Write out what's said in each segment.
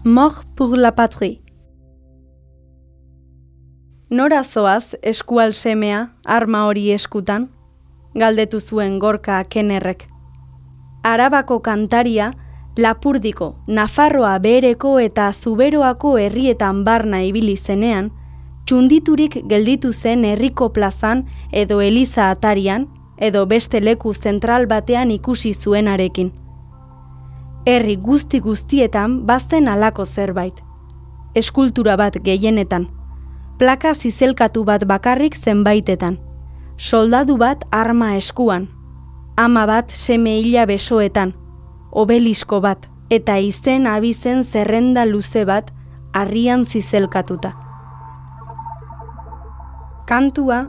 Mort pour la patrie. Nora zoaz eskual semea arma hori eskutan? Galdetu zuen Gorka Kenerrek. Arabako kantaria, Lapurdiko, Nafarroa Behereko eta Zuberoako herrietan barna ibili zenean, txunditurik gelditu zen herriko plazan edo eliza atarian, edo beste leku zentral batean ikusi zuenarekin. Herri guztietan bazten halako zerbait. Eskultura bat gehienetan. Plaka zizelkatu bat bakarrik zenbaitetan. Soldadu bat arma eskuan. Ama bat seme hila besoetan. Obelisko bat eta izen abizen zerrenda luze bat harrian zizelkatuta. Kantua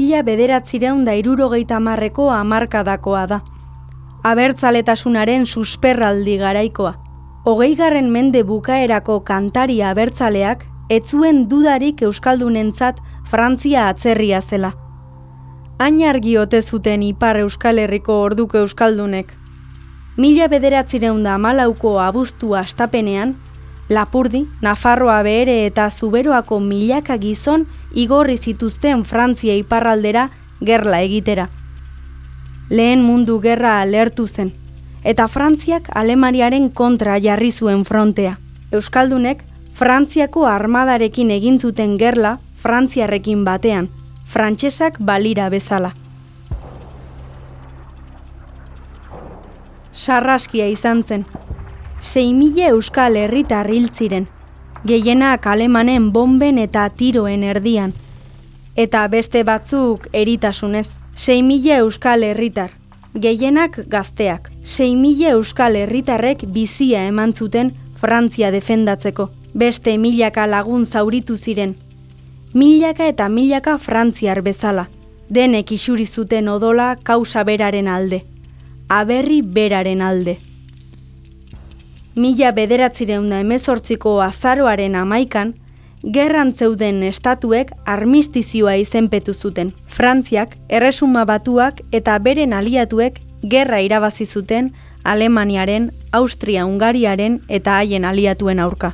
1970ko hamarkadakoa da. Abertzaletasunaren susperraldi garaikoa. 20. mende bukaerako kantari abertzaleak ez zuen dudarik euskaldunentzat Frantzia atzerria zela. Hain argi ote zuten Ipar Euskal Herriko orduko euskaldunek. 1914ko abuztua astapenean, Lapurdi, Nafarroa Behere eta Zuberoako milaka gizon igorri zituzten Frantzia iparraldera gerla egitera. Lehen Mundu Gerra alertu zen, eta Frantziak Alemaniaren kontra jarri zuen frontea. Euskaldunek Frantziako armadarekin egin zuten gerla frantziarrekin batean, frantsesak balira bezala. Sarraskia izan zen. 6.000 euskal herritar hil ziren, gehienak alemanen bomben eta tiroen erdian, eta beste batzuk eritasunez. 6.000 euskal herritar, gehienak gazteak. 6.000 euskal herritarrek bizia eman zuten Frantzia defendatzeko. Beste milaka lagun zauritu ziren. Milaka eta milaka frantziar bezala. Denek isuri zuten odola kausa beraren alde. Aberri beraren alde. 1918ko azaroaren 11an, gerran zeuden estatuek armistizioa izenpetu zuten. Frantziak, Erresuma Batuak eta beren aliatuek gerra irabazi zuten Alemaniaren, Austria-Hungariaren eta haien aliatuen aurka.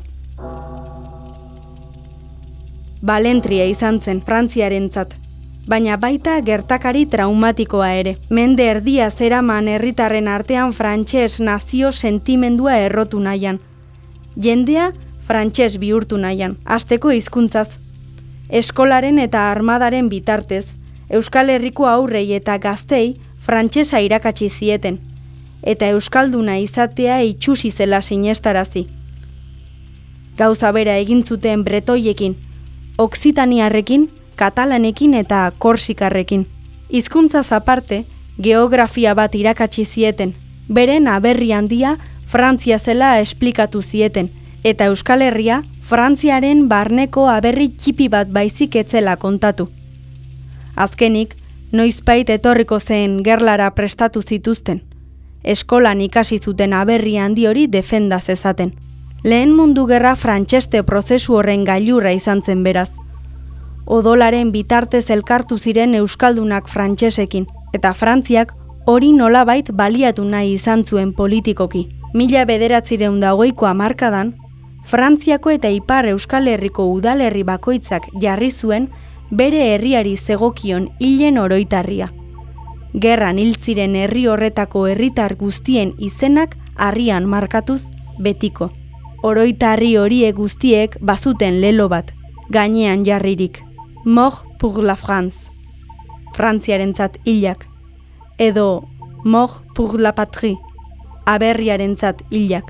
Balentria izan zen Frantziarentzat, baina baita gertakari traumatikoa ere. Mende erdia zeraman herritarren artean frantses nazio sentimendua errotu nahian. Jendea frantses bihurtu nahian, hasteko hizkuntzaz. Eskolaren eta armadaren bitartez, Euskal Herriko aurrei eta gaztei frantsesa irakatsi zieten, eta euskalduna izatea itsusi zela sinestarazi. Gauza bera egin zuten bretoiekin, oksitaniarrekin, katalanekin eta korsikarrekin. Hizkuntzaz aparte, geografia bat irakatsi zieten, beren aberri handia Frantzia zela esplikatu zieten, eta Euskal Herria Frantziaren barneko aberri txipi bat baizik etzela kontatu. Azkenik, noizbait etorriko zen gerlara prestatu zituzten. Eskolan ikasi zuten aberri handi hori defenda zezaten. Lehen Mundu Gerra frantseste prozesu horren gailurra izan zen beraz. Odolaren bitartez elkartu ziren euskaldunak frantsesekin, eta Frantziak hori nolabait baliatu nahi izan zuen politikoki. 1920ko hamarkadan, Frantziako eta Ipar Euskal Herriko udalerri bakoitzak jarri zuen bere herriari zegokion hilen oroitarria. Gerran hil ziren herri horretako herritar guztien izenak harrian markatuz betiko. Oroitarri horiek guztiek bazuten lelo bat, gainean jarririk. Mort pour la France. Frantziarentzat hilak. Edo Mort pour la patrie. Aberriarentzat hilak.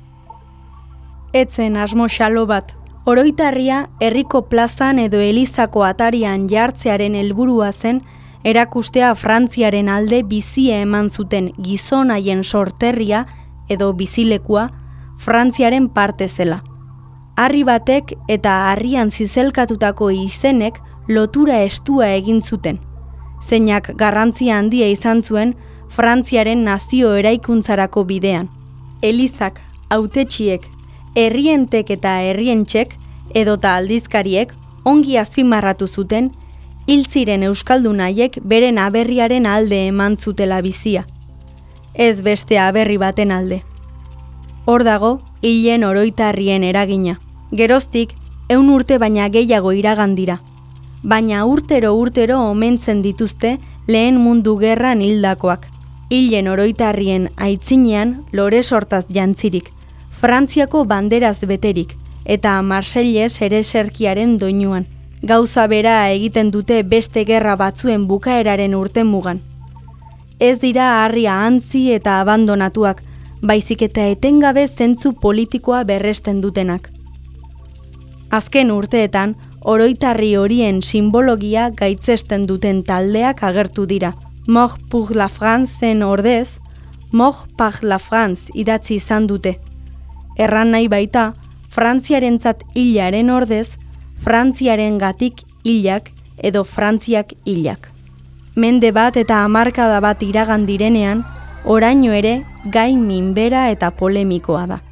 Etzen asmo xalo bat. Oroitarria herriko plazan edo elizako atarian jartzearen helburua zen erakustea Frantziaren alde bizia eman zuten gizon haien sorterria edo bizilekua Frantziaren parte zela. Harri batek eta harrian zizelkatutako izenek lotura estua egin zuten, zeinak garrantzia handia izan zuen Frantziaren nazio eraikuntzarako bidean. Elizak, hautetsiek, herrientek eta herrientxek edota aldizkariek ongi azpimarratu zuten hil ziren euskaldun haiek beren aberriaren alde eman zutela bizia. Ez beste aberri baten alde. Hor dago hilen oroitarrien eragina. Geroztik, 100 urte baina gehiago iragan dira. Baina urtero omentzen dituzte lehen mundu gerran hildakoak. Hilen oroitarrien aitzinean lore sortaz jantzirik, Frantziako banderaz beterik, eta Marseiles ereserkiaren doinuan. Gauza bera egiten dute beste gerra batzuen bukaeraren urtemugan. Ez dira harria antzi eta abandonatuak, baizik eta etengabe zentzu politikoa berresten dutenak. Azken urteetan, oroitarri horien simbologia gaitzesten duten taldeak agertu dira. Mort pour la France-en ordez, Mort par la France idatzi izan dute. Erran nahi baita, Frantziarentzat hilaren ordez, Frantziaren gatik hilak edo Frantziak hilak. Mende bat eta hamarkada bat iragan direnean, oraino ere gai minbera eta polemikoa da.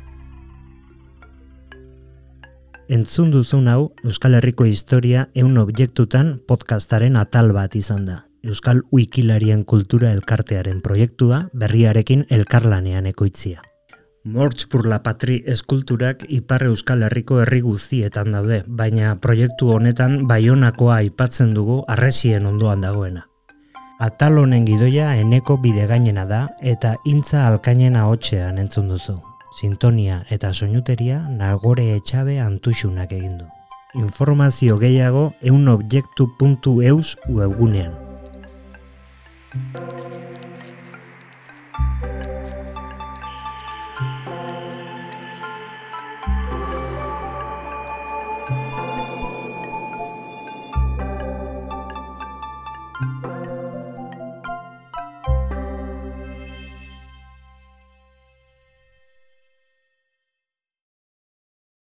Entzun duzun hau, Euskal Herriko historia 100 objektutan podcastaren atal bat izan da. Euskal Wikilarien kultura elkartearen proiektua berriarekin elkarlanean ekoitzia. Morts pour la Patrie eskulturak Ipar Euskal Herriko herri guztietan daude, baina proiektu honetan Baionakoa aipatzen dugu harresien ondoan dagoena. Atal honen gidoia Eneko Bidegainena da eta Intza Alkainen ahotsean entzun duzu. Sintonia eta soinuteria Nagore Etxabe Antuxunak egin du. Informazio gehiago 100objektu.eus webgunean.